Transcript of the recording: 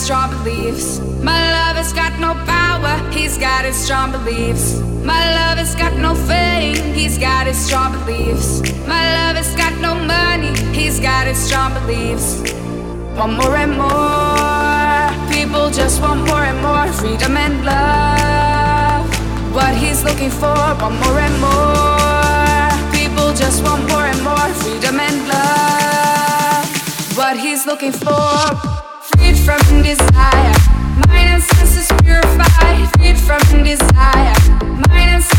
strong beliefs. My love has got no power, he's got his strong beliefs. My love has got no fame, he's got his strong beliefs. My love has got no money, he's got his strong beliefs. Want more and more, people just want more and more freedom and love. What he's looking for, want more and more, people just want more and more freedom and love. What he's looking for, freed from desire, mind and senses purified, freed from desire, mind and senses